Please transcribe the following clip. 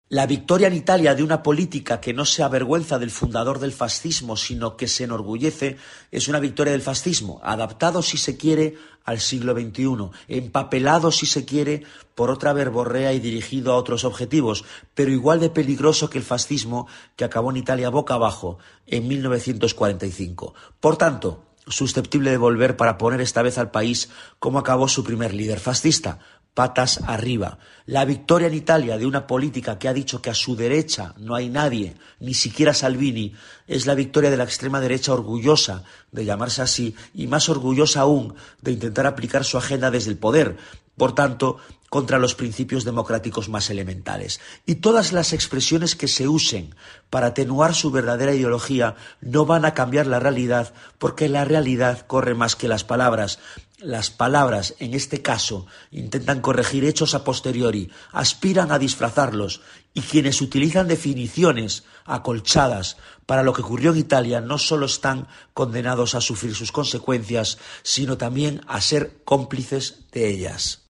La victoria en Italia de una política que no se avergüenza del fundador del fascismo, sino que se enorgullece, es una victoria del fascismo, adaptado si se quiere al siglo XXI, empapelado si se quiere por otra verborrea y dirigido a otros objetivos, pero igual de peligroso que el fascismo que acabó en Italia boca abajo en 1945. Por tanto, susceptible de volver para poner esta vez al país como acabó su primer líder fascista, patas arriba. La victoria en Italia de una política que ha dicho que a su derecha no hay nadie, ni siquiera Salvini, es la victoria de la extrema derecha orgullosa de llamarse así y más orgullosa aún de intentar aplicar su agenda desde el poder, por tanto, contra los principios democráticos más elementales. Y todas las expresiones que se usen para atenuar su verdadera ideología no van a cambiar la realidad, porque la realidad corre más que las palabras. Las palabras, en este caso, intentan corregir hechos a posteriori, aspiran a disfrazarlos, y quienes utilizan definiciones acolchadas para lo que ocurrió en Italia no solo están condenados a sufrir sus consecuencias, sino también a ser cómplices de ellas.